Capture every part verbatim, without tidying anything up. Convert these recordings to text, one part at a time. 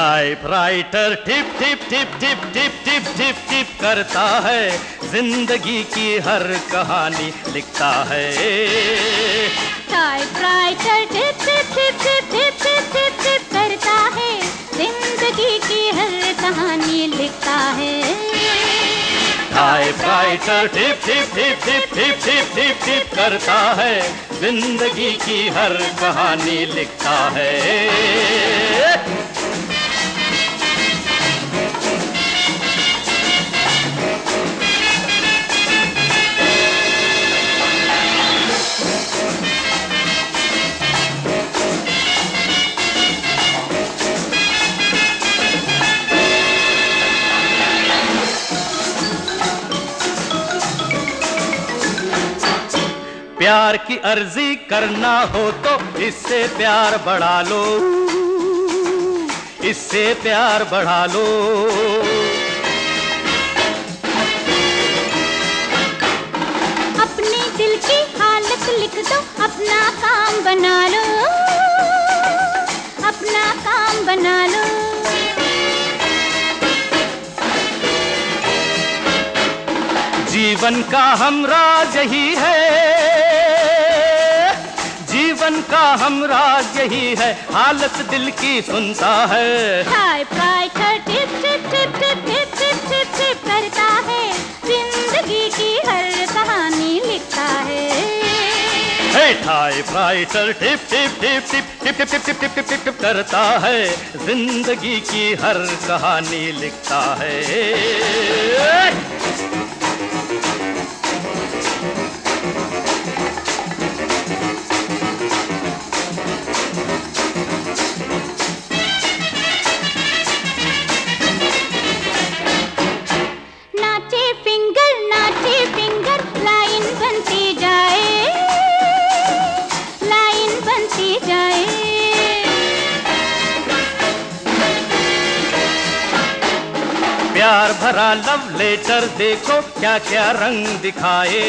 Typewriter टिप टिप टिप टिप टिप टिप टिप टिप करता है, जिंदगी की हर कहानी लिखता है। टाइपराइटर टिप टिप टिप टिप टिप टिप टिप टिप करता है, जिंदगी की हर कहानी लिखता है। टाइपराइटर टिप टिप टिप टिप टिप टिप टिप टिप करता है, जिंदगी की हर कहानी लिखता है। प्यार की अर्जी करना हो तो इससे प्यार बढ़ा लो, इससे प्यार बढ़ा लो। अपने दिल की हालत लिख दो, अपना काम बना लो, अपना काम बना लो। जीवन का हमराज यही है, जीवन का हमराज यही है, हालत दिल की सुनता है। टाइपराइटर टिप टिप टिप टिप टिप टिप टिप टिप करता है, जिंदगी की हर कहानी लिखता है। टाइपराइटर टिप टिप टिप टिप टिप टिप टिप टिप टिप टिप टिप करता है, जिंदगी की हर कहानी लिखता है। प्यार भरा लव लेटर देखो क्या क्या रंग दिखाए,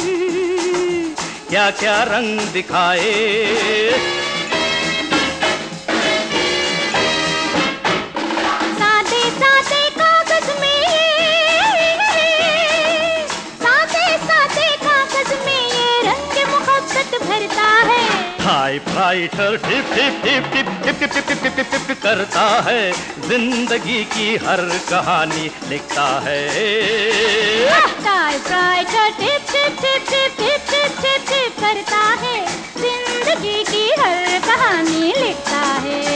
क्या क्या रंग दिखाए। सादे सादे कागज में, सादे सादे कागज में ये रंग मोहब्बत भरता है। टाइपराइटर टिप टिप टिप टिप टिप टिप टिप टिप टिप टिप करता है, जिंदगी की हर कहानी लिखता है। टाइपराइटर टिप टिप टिप टिप टिप टिप टिप टिप करता है, जिंदगी की हर कहानी लिखता है।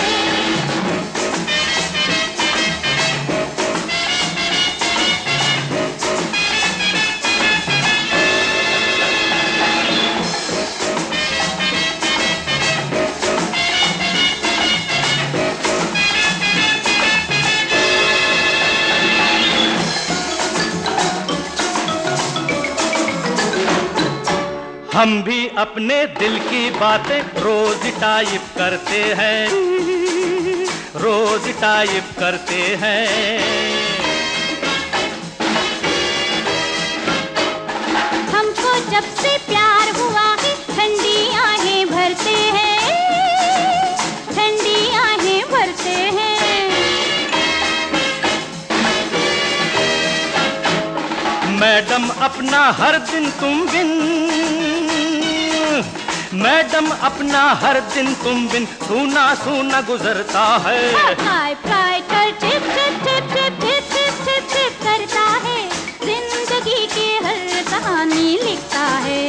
हम भी अपने दिल की बातें रोज टाइप करते हैं, रोज टाइप करते हैं। हमको जब से प्यार हुआ है, ठंडी आहें भरते हैं, ठंडी आहें भरते हैं। मैडम अपना हर दिन तुम बिन, मैडम अपना हर दिन तुम बिन सूना सूना गुजरता है। टाइपराइटर टिप टिप टिप टिप टिप टिप टिप टिप करता है, जिंदगी की हर कहानी लिखता है।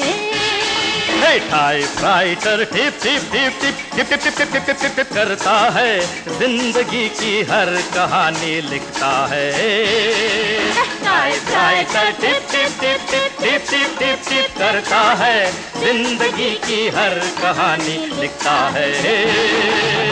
टाइपराइटर टिप टिप टिप टिप टिप टिप टिप टिप टिप टिप करता है, जिंदगी की हर कहानी लिखता है। टाइपराइटर टिप टिप टिप टिप टिप टिप टिप टिप करता है, जिंदगी की हर कहानी लिखता है।